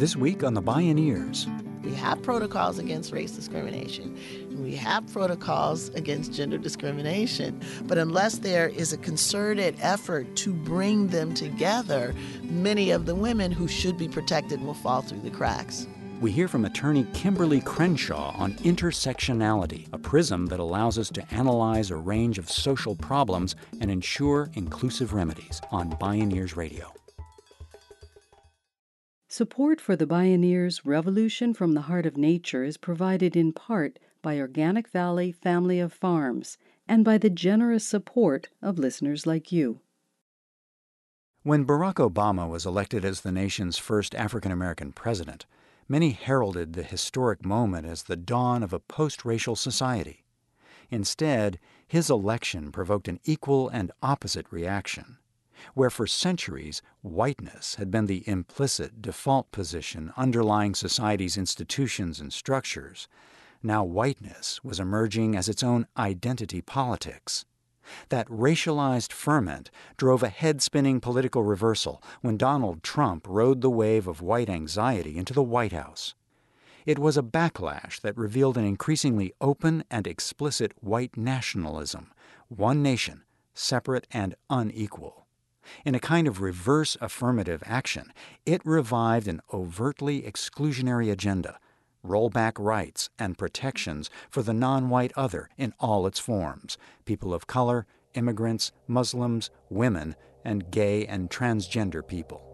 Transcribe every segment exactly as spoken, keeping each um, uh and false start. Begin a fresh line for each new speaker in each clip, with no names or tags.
This week on The Bioneers.
We have protocols against race discrimination. We have protocols against gender discrimination. But unless there is a concerted effort to bring them together, many of the women who should be protected will fall through the cracks.
We hear from attorney Kimberly Crenshaw on intersectionality, a prism that allows us to analyze a range of social problems and ensure inclusive remedies on Bioneers Radio.
Support for the Bioneers Revolution from the Heart of Nature is provided in part by Organic Valley Family of Farms and by the generous support of listeners like you.
When Barack Obama was elected as the nation's first African-American president, many heralded the historic moment as the dawn of a post-racial society. Instead, his election provoked an equal and opposite reaction. Where for centuries whiteness had been the implicit default position underlying society's institutions and structures, now whiteness was emerging as its own identity politics. That racialized ferment drove a head-spinning political reversal when Donald Trump rode the wave of white anxiety into the White House. It was a backlash that revealed an increasingly open and explicit white nationalism, one nation, separate and unequal. In a kind of reverse affirmative action, it revived an overtly exclusionary agenda, rollback rights and protections for the non-white other in all its forms, people of color, immigrants, Muslims, women, and gay and transgender people.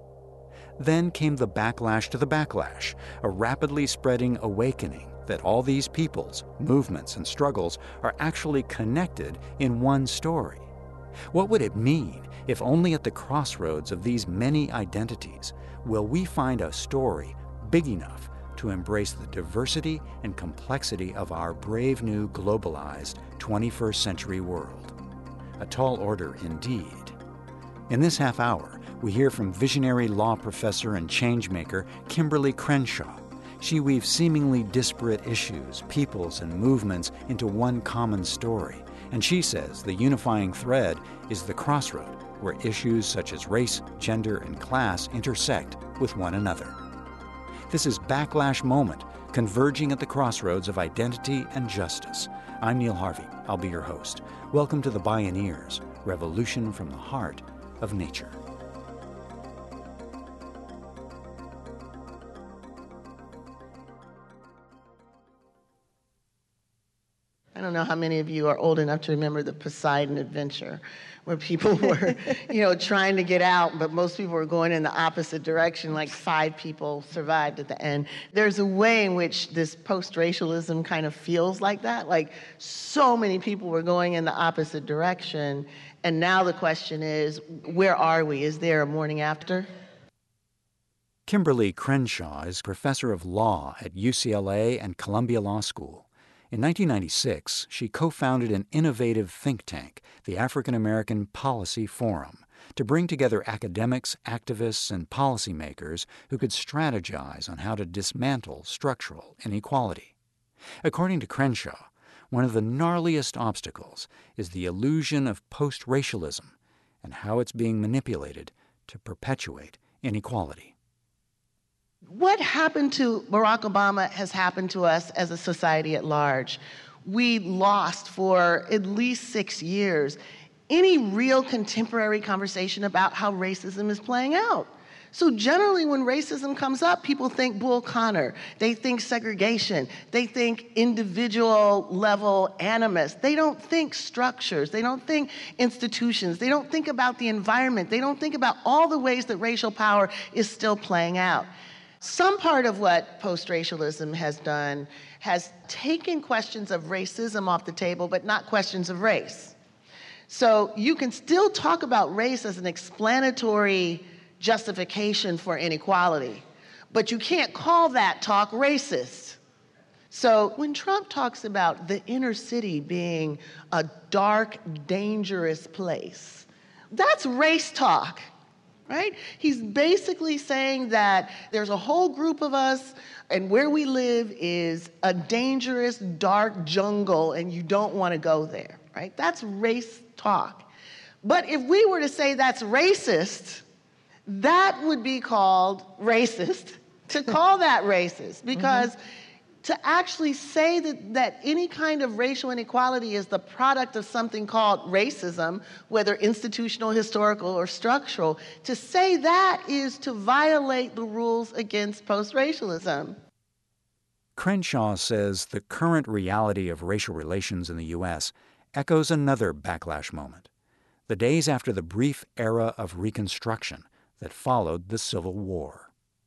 Then came the backlash to the backlash, a rapidly spreading awakening that all these peoples, movements, and struggles are actually connected in one story. What would it mean if only at the crossroads of these many identities will we find a story big enough to embrace the diversity and complexity of our brave new globalized twenty-first century world? A tall order indeed. In this half hour, we hear from visionary law professor and changemaker Kimberly Crenshaw. She weaves seemingly disparate issues, peoples, and movements into one common story. And she says the unifying thread is the crossroad where issues such as race, gender, and class intersect with one another. This is Backlash Moment, converging at the crossroads of identity and justice. I'm Neil Harvey. I'll be your host. Welcome to the Bioneers, Revolution from the Heart of Nature.
I don't know how many of you are old enough to remember the Poseidon Adventure, where people were, you know, trying to get out, but most people were going in the opposite direction. Like five people survived at the end. There's a way in which this post-racialism kind of feels like that. Like so many people were going in the opposite direction. And now the question is, where are we? Is there a morning after?
Kimberly Crenshaw is professor of law at U C L A and Columbia Law School. In nineteen ninety-six, she co-founded an innovative think tank, the African American Policy Forum, to bring together academics, activists, and policymakers who could strategize on how to dismantle structural inequality. According to Crenshaw, one of the gnarliest obstacles is the illusion of post-racialism and how it's being manipulated to perpetuate inequality.
What happened to Barack Obama has happened to us as a society at large. We lost for at least six years any real contemporary conversation about how racism is playing out. So generally when racism comes up, people think Bull Connor, they think segregation, they think individual level animus. They don't think structures, they don't think institutions, they don't think about the environment, they don't think about all the ways that racial power is still playing out. Some part of what post-racialism has done has taken questions of racism off the table, but not questions of race. So you can still talk about race as an explanatory justification for inequality, but you can't call that talk racist. So when Trump talks about the inner city being a dark, dangerous place, that's race talk. Right? He's basically saying that there's a whole group of us, and where we live is a dangerous, dark jungle, and you don't want to go there. Right? That's race talk. But if we were to say that's racist, that would be called racist, to call that racist, because mm-hmm. to actually say that, that any kind of racial inequality is the product of something called racism, whether institutional, historical, or structural, to say that is to violate the rules against post-racialism.
Crenshaw says the current reality of racial relations in the U S echoes another backlash moment, the days after the brief era of Reconstruction that followed the Civil War.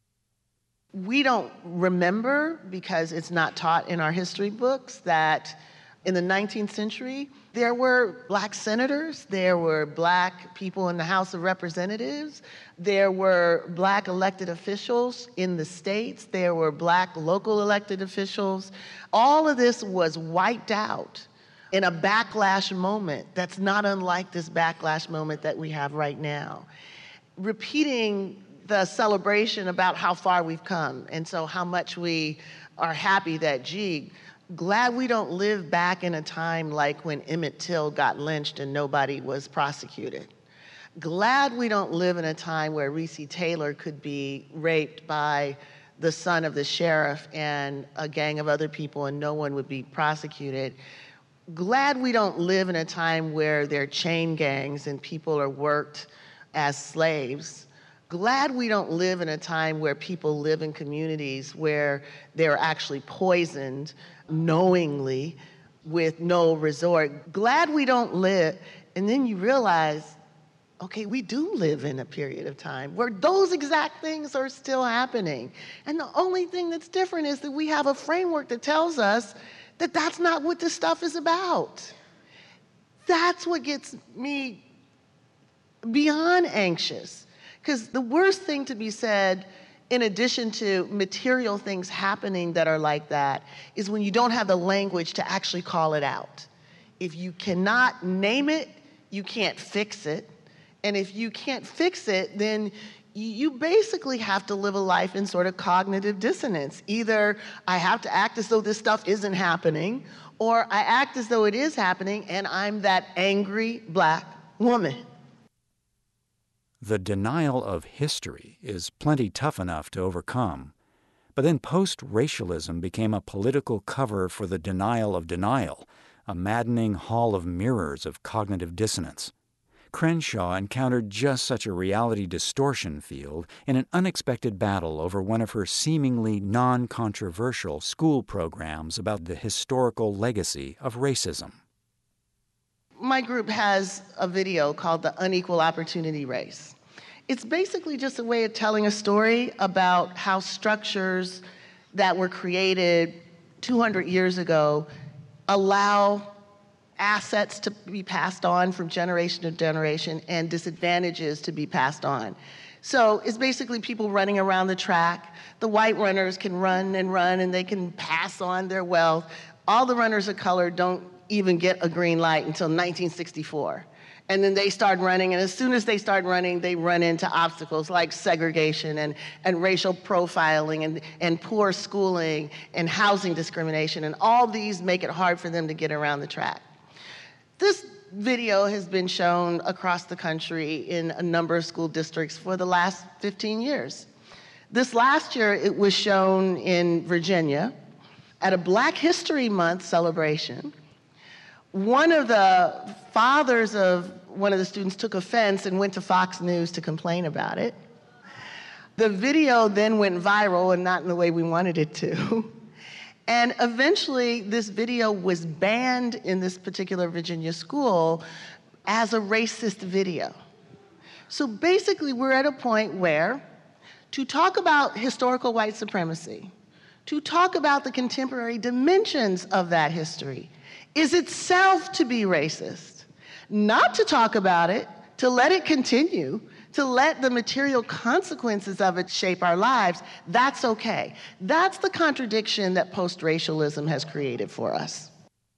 We don't remember, because it's not taught in our history books, that in the nineteenth century, there were black senators, there were black people in the House of Representatives, there were black elected officials in the states, there were black local elected officials. All of this was wiped out in a backlash moment that's not unlike this backlash moment that we have right now. Repeating the celebration about how far we've come, and so how much we are happy that, gee, glad we don't live back in a time like when Emmett Till got lynched and nobody was prosecuted. Glad we don't live in a time where Recy Taylor could be raped by the son of the sheriff and a gang of other people and no one would be prosecuted. Glad we don't live in a time where there are chain gangs and people are worked as slaves. Glad we don't live in a time where people live in communities where they're actually poisoned knowingly with no resort. Glad we don't live, and then you realize, okay, we do live in a period of time where those exact things are still happening. And the only thing that's different is that we have a framework that tells us that that's not what this stuff is about. That's what gets me beyond anxious. Because the worst thing to be said, in addition to material things happening that are like that, is when you don't have the language to actually call it out. If you cannot name it, you can't fix it. And if you can't fix it, then you basically have to live a life in sort of cognitive dissonance. Either I have to act as though this stuff isn't happening, or I act as though it is happening and I'm that angry black woman.
The denial of history is plenty tough enough to overcome, but then post-racialism became a political cover for the denial of denial, a maddening hall of mirrors of cognitive dissonance. Crenshaw encountered just such a reality distortion field in an unexpected battle over one of her seemingly non-controversial school programs about the historical legacy of racism.
My group has a video called The Unequal Opportunity Race. It's basically just a way of telling a story about how structures that were created two hundred years ago allow assets to be passed on from generation to generation and disadvantages to be passed on. So it's basically people running around the track. The white runners can run and run and they can pass on their wealth. All the runners of color don't even get a green light until nineteen sixty-four. And then they start running, and as soon as they start running, they run into obstacles like segregation and, and racial profiling and, and poor schooling and housing discrimination, and all these make it hard for them to get around the track. This video has been shown across the country in a number of school districts for the last fifteen years. This last year, it was shown in Virginia at a Black History Month celebration. One of the fathers of one of the students took offense and went to Fox News to complain about it. The video then went viral, and not in the way we wanted it to. And eventually, this video was banned in this particular Virginia school as a racist video. So basically, we're at a point where to talk about historical white supremacy, to talk about the contemporary dimensions of that history, is itself to be racist. Not to talk about it, to let it continue, to let the material consequences of it shape our lives, that's okay. That's the contradiction that post-racialism has created for us.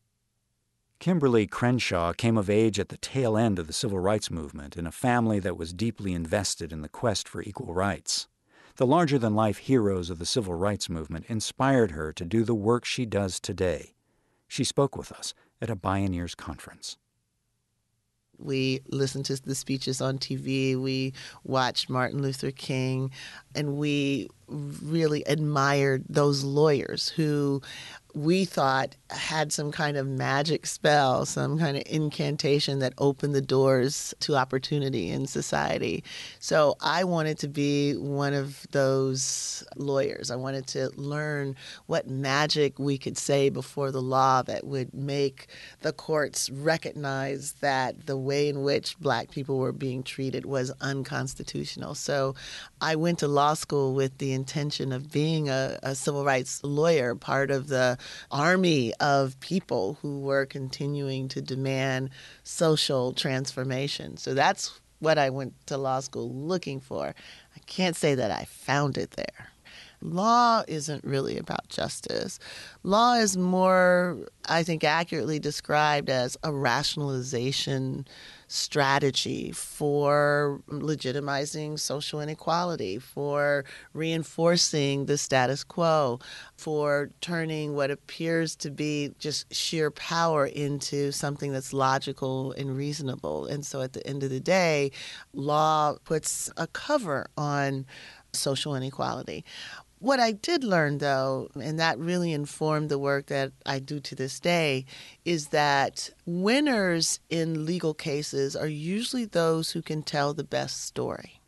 Kimberly Crenshaw came of age at the tail end of the civil rights movement in a family that was deeply invested in the quest for equal rights. The larger-than-life heroes of the civil rights movement inspired her to do the work she does today. She spoke with us at a Bioneers conference.
We listened to the speeches on T V. We watched Martin Luther King, and we really admired those lawyers who we thought had some kind of magic spell, some kind of incantation that opened the doors to opportunity in society. So I wanted to be one of those lawyers. I wanted to learn what magic we could say before the law that would make the courts recognize that the way in which Black people were being treated was unconstitutional. So I went to law school with the intention of being a, a civil rights lawyer, part of the army of people who were continuing to demand social transformation. So that's what I went to law school looking for. I can't say that I found it there. Law isn't really about justice. Law is more, I think, accurately described as a rationalization strategy for legitimizing social inequality, for reinforcing the status quo, for turning what appears to be just sheer power into something that's logical and reasonable. And so at the end of the day, law puts a cover on social inequality. What I did learn, though, and that really informed the work that I do to this day, is that winners in legal cases are usually those who can tell the best story.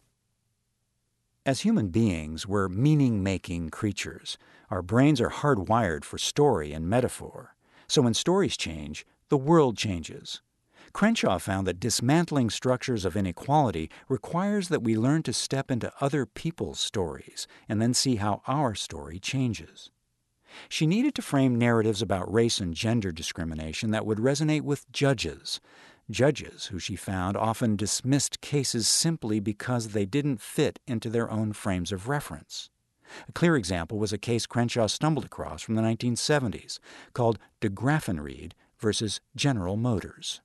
As human beings, we're meaning-making creatures. Our brains are hardwired for story and metaphor. So when stories change, the world changes. Crenshaw found that dismantling structures of inequality requires that we learn to step into other people's stories and then see how our story changes. She needed to frame narratives about race and gender discrimination that would resonate with judges, judges who she found often dismissed cases simply because they didn't fit into their own frames of reference. A clear example was a case Crenshaw stumbled across from the nineteen seventies called de Graffenried versus General Motors.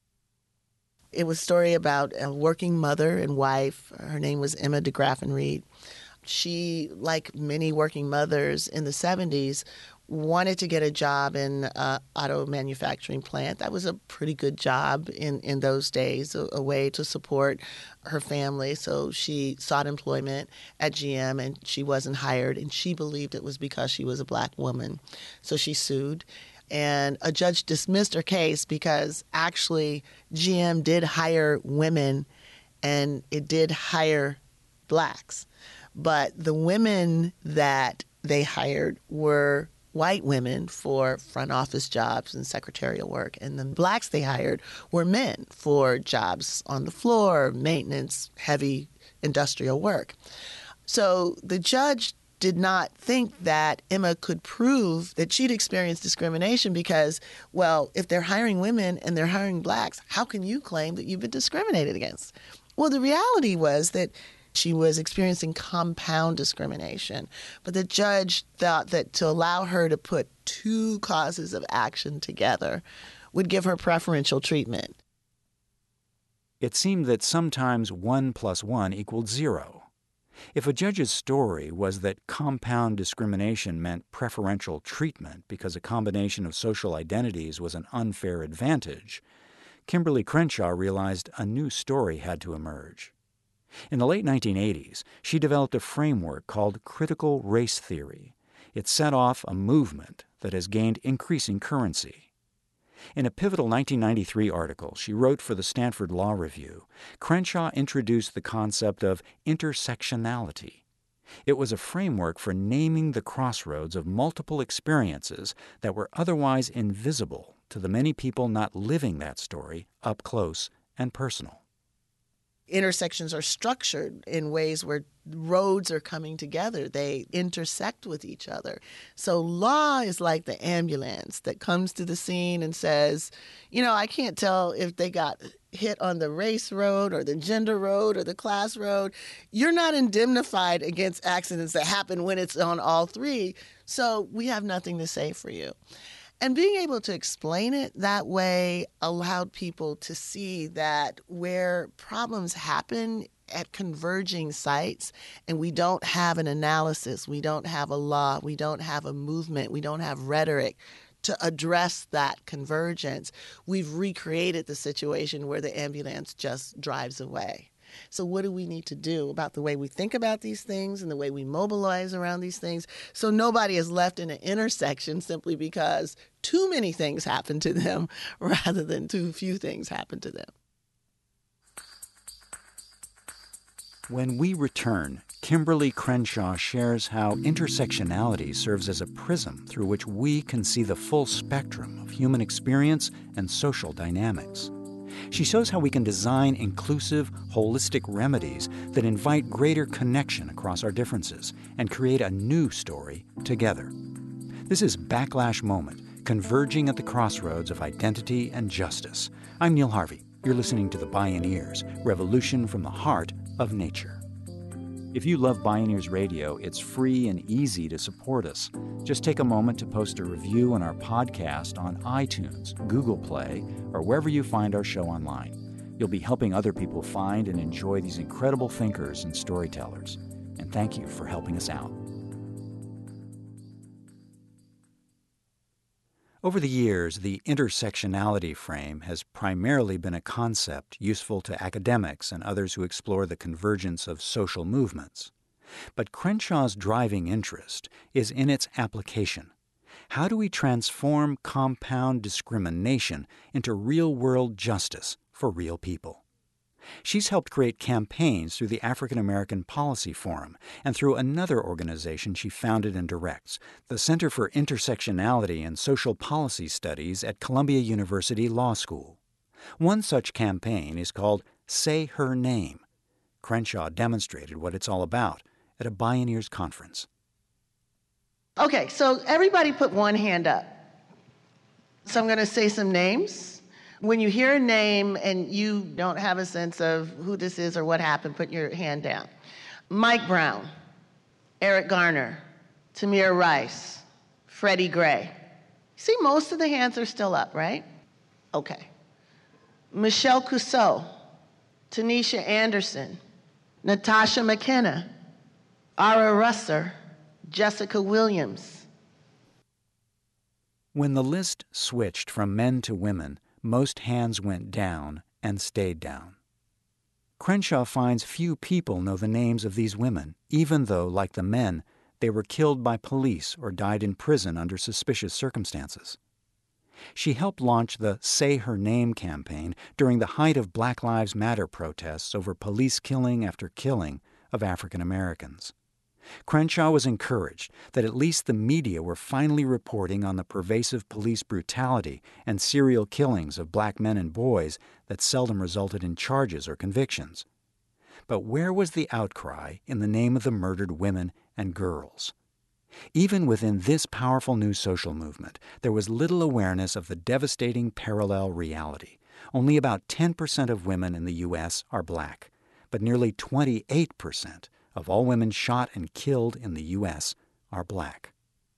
It was a story about a working mother and wife. Her name was Emma de Graffenried. She, like many working mothers in the seventies, wanted to get a job in an auto manufacturing plant. That was a pretty good job in, in those days, a, a way to support her family. So she sought employment at G M, and she wasn't hired, and she believed it was because she was a Black woman. So she sued. And a judge dismissed her case because actually G M did hire women and it did hire Blacks. But the women that they hired were white women for front office jobs and secretarial work. And the Blacks they hired were men for jobs on the floor, maintenance, heavy industrial work. So the judge did not think that Emma could prove that she'd experienced discrimination because, well, if they're hiring women and they're hiring Blacks, how can you claim that you've been discriminated against? Well, the reality was that she was experiencing compound discrimination. But the judge thought that to allow her to put two causes of action together would give her preferential treatment.
It seemed that sometimes one plus one equaled zero. If a judge's story was that compound discrimination meant preferential treatment because a combination of social identities was an unfair advantage, Kimberly Crenshaw realized a new story had to emerge. In the late nineteen eighties, she developed a framework called critical race theory. It set off a movement that has gained increasing currency. In a pivotal nineteen ninety-three article she wrote for the Stanford Law Review, Crenshaw introduced the concept of intersectionality. It was a framework for naming the crossroads of multiple experiences that were otherwise invisible to the many people not living that story up close and personal.
Intersections are structured in ways where roads are coming together. They intersect with each other. So law is like the ambulance that comes to the scene and says, you know, I can't tell if they got hit on the race road or the gender road or the class road. You're not indemnified against accidents that happen when it's on all three. So we have nothing to say for you. And being able to explain it that way allowed people to see that where problems happen at converging sites and we don't have an analysis, we don't have a law, we don't have a movement, we don't have rhetoric to address that convergence, we've recreated the situation where the ambulance just drives away. So what do we need to do about the way we think about these things and the way we mobilize around these things so nobody is left in an intersection simply because too many things happen to them rather than too few things happen to them?
When we return, Kimberly Crenshaw shares how intersectionality serves as a prism through which we can see the full spectrum of human experience and social dynamics. She shows how we can design inclusive, holistic remedies that invite greater connection across our differences and create a new story together. This is Backlash Moment, converging at the crossroads of identity and justice. I'm Neil Harvey. You're listening to The Bioneers, Revolution from the Heart of Nature. If you love Bioneers Radio, it's free and easy to support us. Just take a moment to post a review on our podcast on iTunes, Google Play, or wherever you find our show online. You'll be helping other people find and enjoy these incredible thinkers and storytellers. And thank you for helping us out. Over the years, the intersectionality frame has primarily been a concept useful to academics and others who explore the convergence of social movements. But Crenshaw's driving interest is in its application. How do we transform compound discrimination into real-world justice for real people? She's helped create campaigns through the African American Policy Forum and through another organization she founded and directs, the Center for Intersectionality and Social Policy Studies at Columbia University Law School. One such campaign is called Say Her Name. Crenshaw demonstrated what it's all about at a Bioneers conference.
Okay, so everybody put one hand up. So I'm going to say some names. When you hear a name and you don't have a sense of who this is or what happened, put your hand down. Mike Brown, Eric Garner, Tamir Rice, Freddie Gray. See, most of the hands are still up, right? Okay. Michelle Cusseau, Tanisha Anderson, Natasha McKenna, Ara Russer, Jessica Williams.
When the list switched from men to women, most hands went down and stayed down. Crenshaw finds few people know the names of these women, even though, like the men, they were killed by police or died in prison under suspicious circumstances. She helped launch the Say Her Name campaign during the height of Black Lives Matter protests over police killing after killing of African Americans. Crenshaw was encouraged that at least the media were finally reporting on the pervasive police brutality and serial killings of black men and boys that seldom resulted in charges or convictions. But where was the outcry in the name of the murdered women and girls? Even within this powerful new social movement, there was little awareness of the devastating parallel reality. Only about ten percent of women in the U S are black, but nearly twenty-eight percent of all women shot and killed in the U S are black.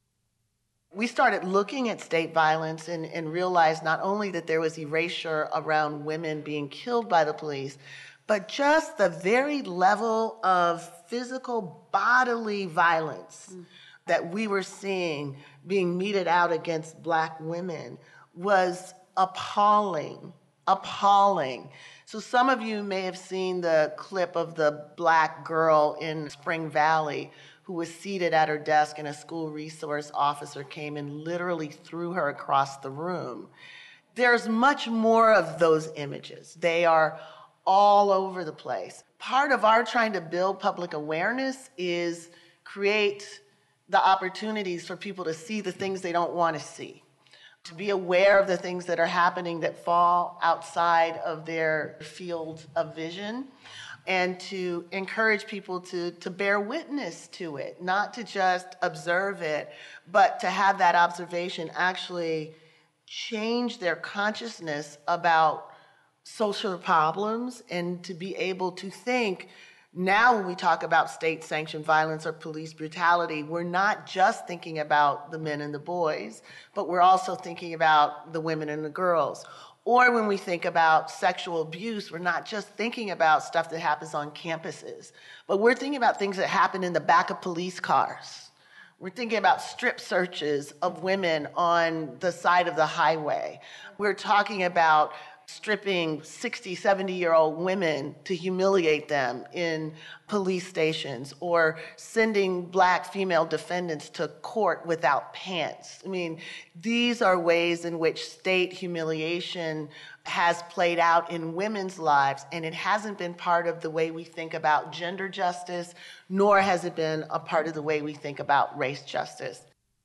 We started looking at state violence and, and realized not only that there was erasure around women being killed by the police, but just the very level of physical bodily violence mm. that we were seeing being meted out against black women was appalling, appalling. So some of you may have seen the clip of the black girl in Spring Valley who was seated at her desk and a school resource officer came and literally threw her across the room. There's much more of those images. They are all over the place. Part of our trying to build public awareness is create the opportunities for people to see the things they don't want to see, to be aware of the things that are happening that fall outside of their field of vision, and to encourage people to, to bear witness to it, not to just observe it, but to have that observation actually change their consciousness about social problems and to be able to think. Now when we talk about state-sanctioned violence or police brutality, we're not just thinking about the men and the boys, but we're also thinking about the women and the girls. Or when we think about sexual abuse, we're not just thinking about stuff that happens on campuses, but we're thinking about things that happen in the back of police cars. We're thinking about strip searches of women on the side of the highway. We're talking about stripping sixty, seventy-year-old women to humiliate them in police stations, or sending black female defendants to court without pants. I mean, these are ways in which state humiliation has played out in women's lives, and it hasn't been part of the way we think about gender justice, nor has it been a part of the way we think about race justice.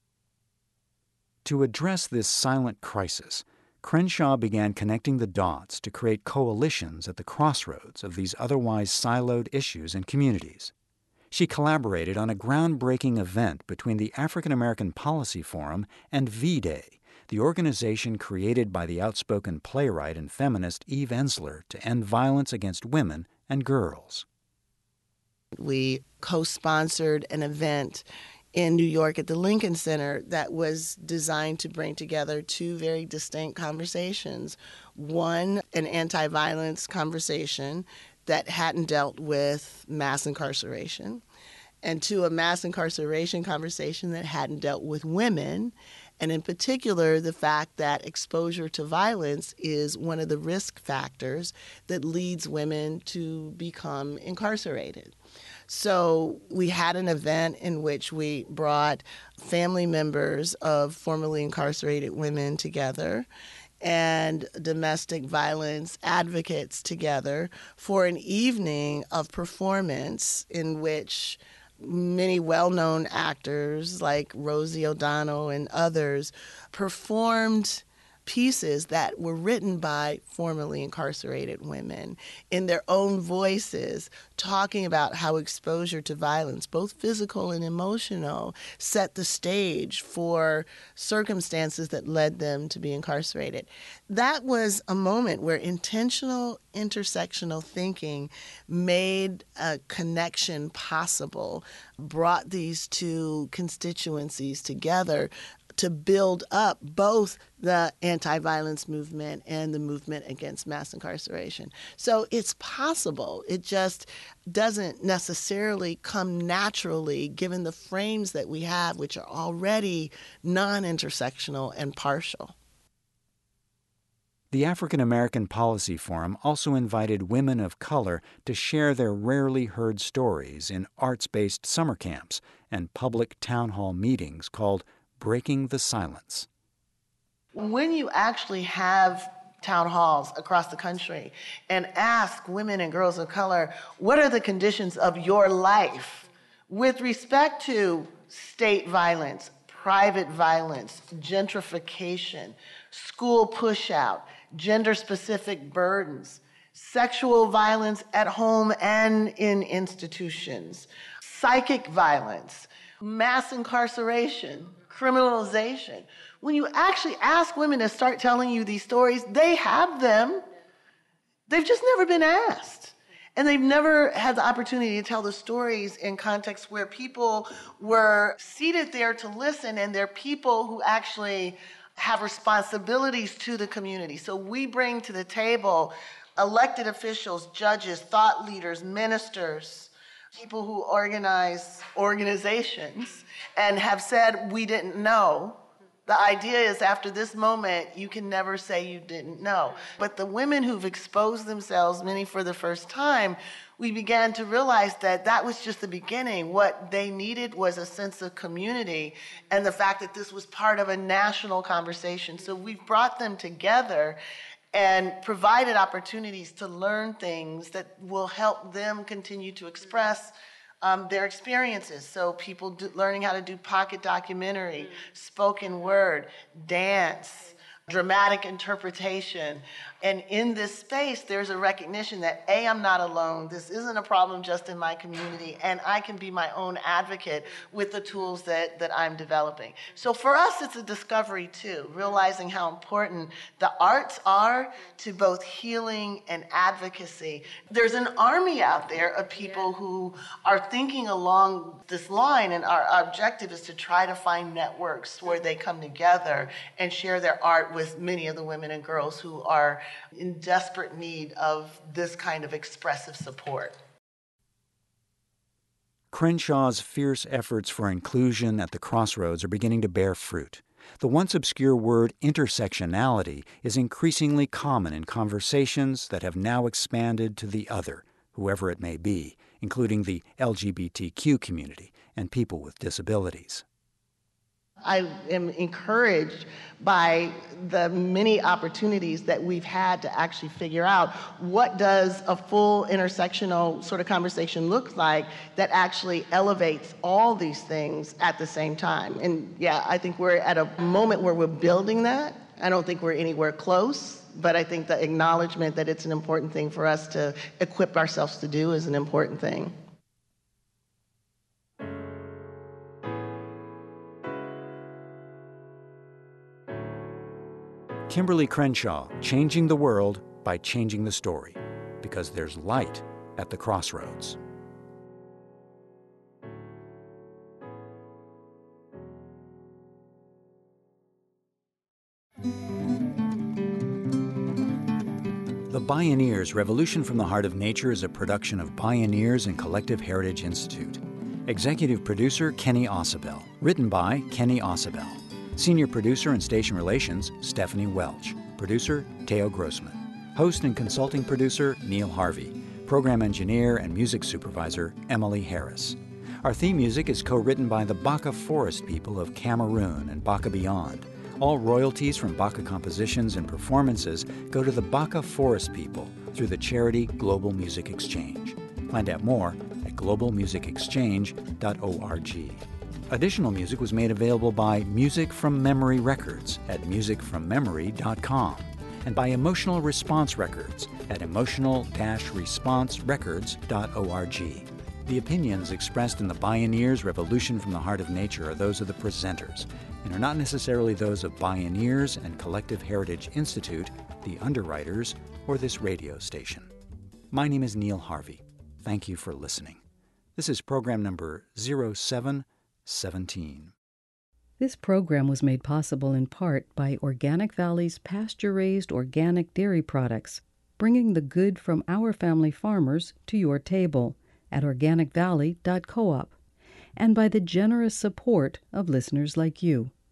To address this silent crisis, Crenshaw began connecting the dots to create coalitions at the crossroads of these otherwise siloed issues and communities. She collaborated on a groundbreaking event between the African American Policy Forum and V-Day, the organization created by the outspoken playwright and feminist Eve Ensler to end violence against women and girls.
We co-sponsored an event in New York at the Lincoln Center that was designed to bring together two very distinct conversations. One, an anti-violence conversation that hadn't dealt with mass incarceration, and two, a mass incarceration conversation that hadn't dealt with women, and in particular, the fact that exposure to violence is one of the risk factors that leads women to become incarcerated. So we had an event in which we brought family members of formerly incarcerated women together and domestic violence advocates together for an evening of performance in which many well-known actors like Rosie O'Donnell and others performed pieces that were written by formerly incarcerated women in their own voices, talking about how exposure to violence, both physical and emotional, set the stage for circumstances that led them to be incarcerated. That was a moment where intentional intersectional thinking made a connection possible, brought these two constituencies together to build up both the anti-violence movement and the movement against mass incarceration. So it's possible. It just doesn't necessarily come naturally given the frames that we have, which are already non-intersectional and partial.
The African American Policy Forum also invited women of color to share their rarely heard stories in arts-based summer camps and public town hall meetings called Breaking the Silence.
When you actually have town halls across the country and ask women and girls of color, what are the conditions of your life with respect to state violence, private violence, gentrification, school pushout, gender-specific burdens, sexual violence at home and in institutions, psychic violence, mass incarceration, criminalization. When you actually ask women to start telling you these stories, they have them. They've just never been asked. And they've never had the opportunity to tell the stories in contexts where people were seated there to listen, and they're people who actually have responsibilities to the community. So we bring to the table elected officials, judges, thought leaders, ministers, people who organize organizations and have said, we didn't know. The idea is after this moment, you can never say you didn't know. But the women who've exposed themselves, many for the first time, we began to realize that that was just the beginning. What they needed was a sense of community and the fact that this was part of a national conversation. So we've brought them together and provided opportunities to learn things that will help them continue to express um, their experiences. So people do, learning how to do pocket documentary, spoken word, dance, dramatic interpretation. And in this space, there's a recognition that, A, I'm not alone. This isn't a problem just in my community, and I can be my own advocate with the tools that, that I'm developing. So for us, it's a discovery, too, realizing how important the arts are to both healing and advocacy. There's an army out there of people who are thinking along this line, and our, our objective is to try to find networks where they come together and share their art with many of the women and girls who are in desperate need of this kind of expressive support.
Crenshaw's fierce efforts for inclusion at the crossroads are beginning to bear fruit. The once obscure word intersectionality is increasingly common in conversations that have now expanded to the other, whoever it may be, including the L G B T Q community and people with disabilities.
I am encouraged by the many opportunities that we've had to actually figure out what does a full intersectional sort of conversation look like that actually elevates all these things at the same time. And yeah, I think we're at a moment where we're building that. I don't think we're anywhere close, but I think the acknowledgement that it's an important thing for us to equip ourselves to do is an important thing.
Kimberly Crenshaw, changing the world by changing the story, because there's light at the crossroads. The Bioneers Revolution from the Heart of Nature is a production of Bioneers and Collective Heritage Institute. Executive producer Kenny Ausubel. Written by Kenny Ausubel. Senior producer and station relations, Stephanie Welch. Producer, Teo Grossman. Host and consulting producer, Neil Harvey. Program engineer and music supervisor, Emily Harris. Our theme music is co-written by the Baka Forest people of Cameroon and Baka Beyond. All royalties from Baka compositions and performances go to the Baka Forest people through the charity Global Music Exchange. Find out more at global music exchange dot org. Additional music was made available by Music from Memory Records at music from memory dot com and by Emotional Response Records at emotional dash response records dot org. The opinions expressed in the Bioneers Revolution from the Heart of Nature are those of the presenters and are not necessarily those of Bioneers and Collective Heritage Institute, the underwriters, or this radio station. My name is Neil Harvey. Thank you for listening. This is program number zero seven seventeen.
This program was made possible in part by Organic Valley's pasture-raised organic dairy products, bringing the good from our family farmers to your table at organic valley dot coop, and by the generous support of listeners like you.